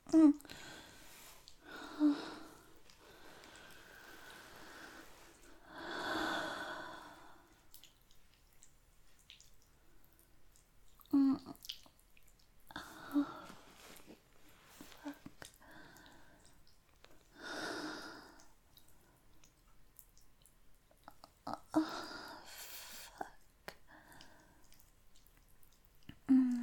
Mm. Mm. Mm.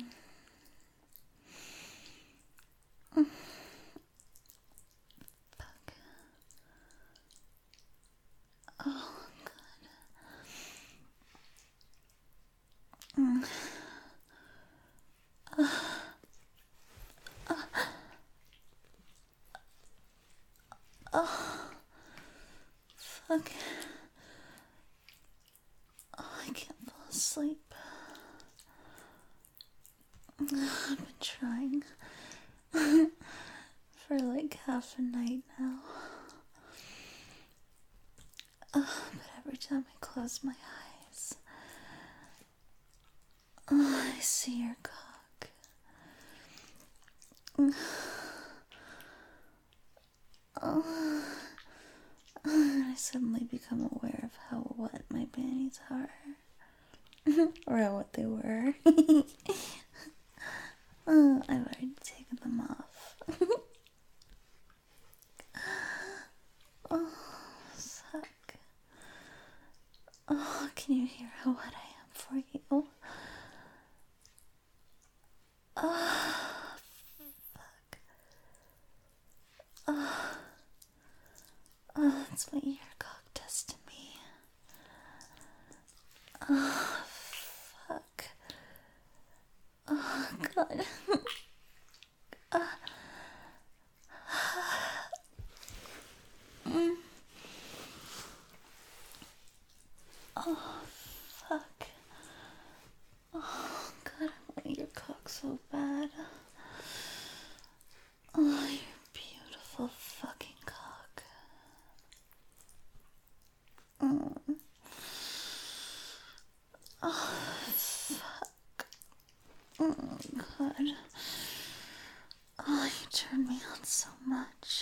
Oh, mm. Oh, fuck. Oh, I can't fall asleep. I've been trying for like half a night now. But every time I close my eyes, I see your cock. I suddenly become aware of how wet my panties are. Or what they were. I've already taken them off. Oh, suck. Oh, can you hear how wet I am for you? Oh, fuck. Oh, that's what your cock does to me. Oh, fuck. Oh, God. Oh, fuck. Oh, God, I want your cock so bad. Oh, your beautiful fucking cock. Oh, fuck. Oh, God. Oh, you turn me on so much.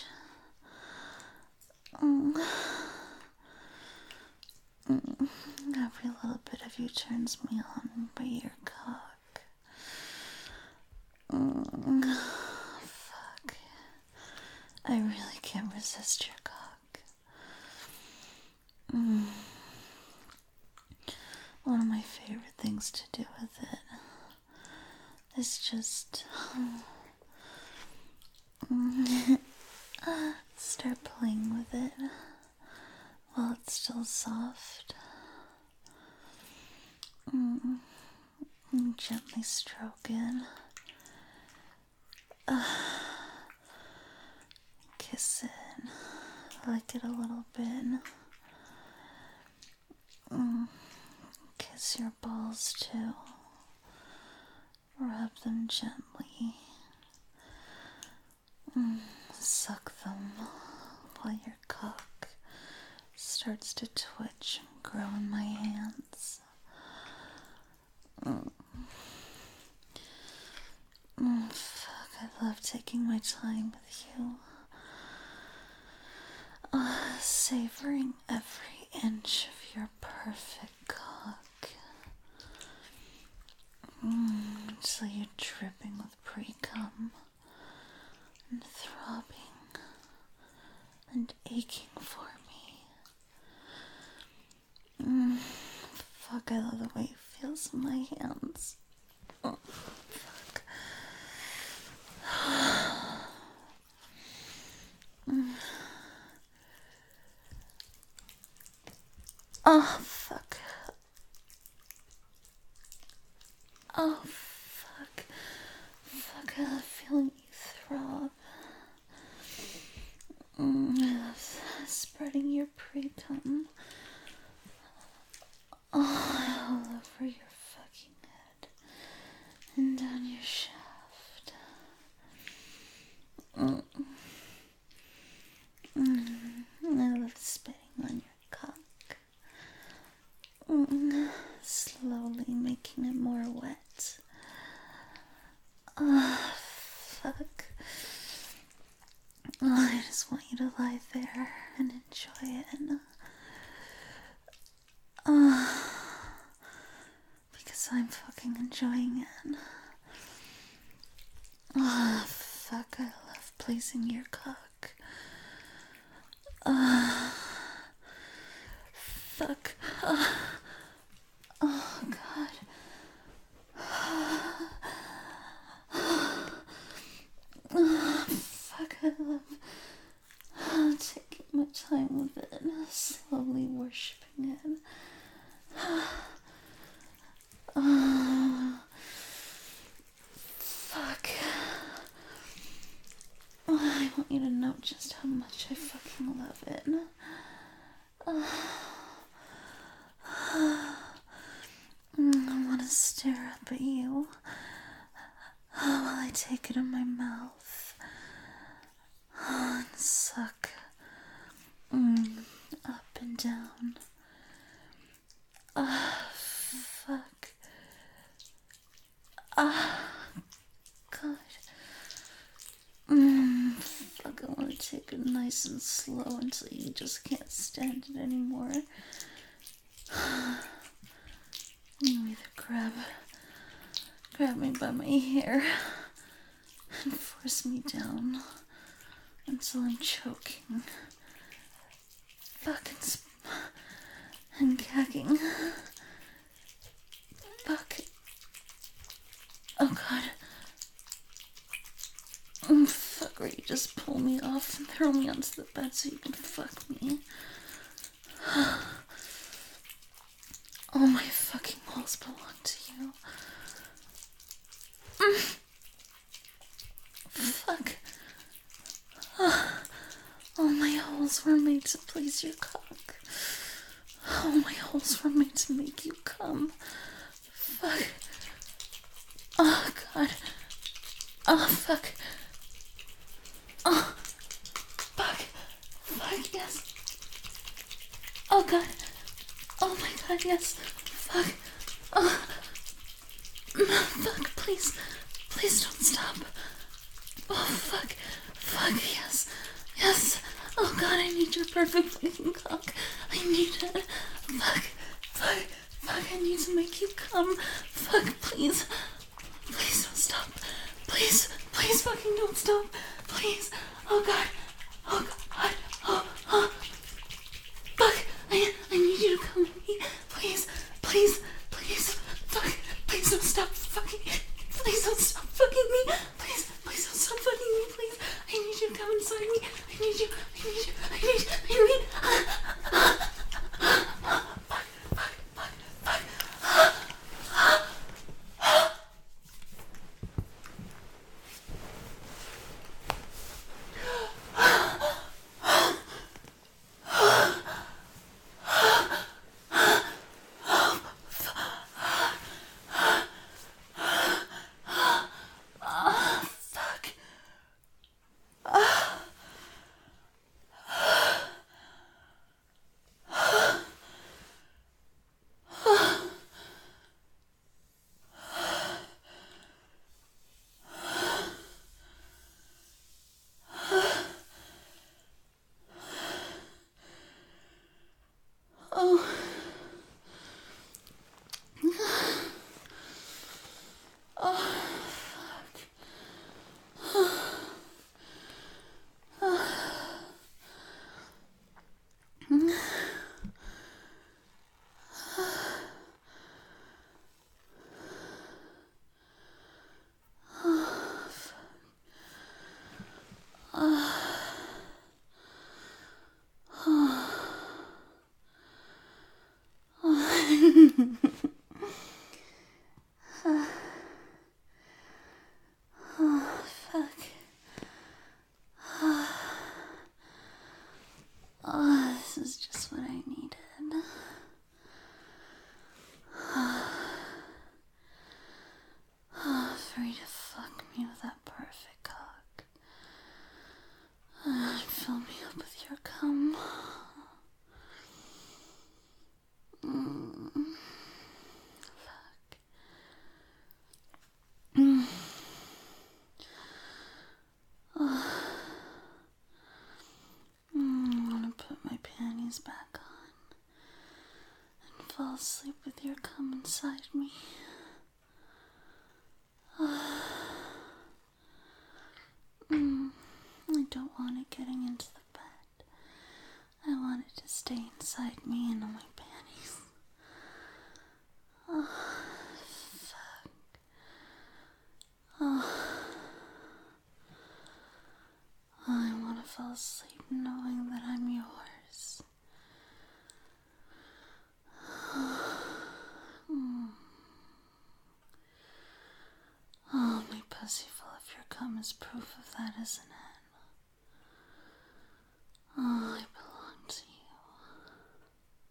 Every little bit of you turns me on by your cock. Fuck. I really can't resist your cock. One of my favorite things to do with it is just start playing with it while it's still soft. And gently stroke it. Kiss it. Lick it a little bit. Kiss your balls too. Rub them gently. Suck them while your cock starts to twitch and grow in my hands. Fuck, I love taking my time with you. Savoring every inch of your perfect cock. Until you're dripping with pre-cum and throbbing and aching for me. Fuck, I love the way it feels in my hands. Oh, fuck. Oh, fuck. Oh, fuck. Fuck, I love feeling you throb. I love spreading your pre-cum all over your fucking head and down your shaft. I love spitting on your cock. Slowly making it more wet. Oh, fuck. I just want you to lie there and enjoy it. Because I'm fucking enjoying it. Fuck, I love pleasing your cock. Fuck. Oh, God. Fuck, I love taking my time with it, slowly worshipping it. Fuck. I want you to know just how much I fucking love it. I want to stare up at you while I take it in my mouth and suck up and down. Fuck. God. Fuck, I want to take it nice and slow until you just can't stand it anymore. You either grab me by my hair and force me down until I'm choking, fucking and gagging. Fuck. Oh, God. Fuck, or you just pull me off and throw me onto the bed so you can fuck me. All my fucking holes belong to you. Fuck. All my holes were made to please your cock. All my holes were made to make you come. Fuck. Oh, God. Oh, fuck. Oh, fuck. Fuck, yes. Oh, God. Oh, my God, yes. Fuck. Oh. Fuck, please. Please don't stop. Oh, fuck. Fuck, yes. Yes. Oh, God, I need your perfect fucking cock. I need it. Fuck. Fuck. Fuck, I need to make you come. Fuck, please. Please don't stop. Please. Please fucking don't stop. Please. Oh, God. Oh, God. Oh. Fuck. I need you to come with me. Please. Please. Please. Fuck. Please don't stop fucking. Please don't stop fucking me. Please. Please don't stop fucking me. Please. I need you to come inside me. I need you. This is just what I needed. For you to fuck me with that perfect cock. And fill me up with your cum. Fuck. asleep with your cum inside me. I don't want it getting into the bed. I want it to stay inside me and on my panties. Oh, fuck. Oh. I want to fall asleep knowing that I'm yours. Oh, my pussy full of your cum is proof of that, isn't it?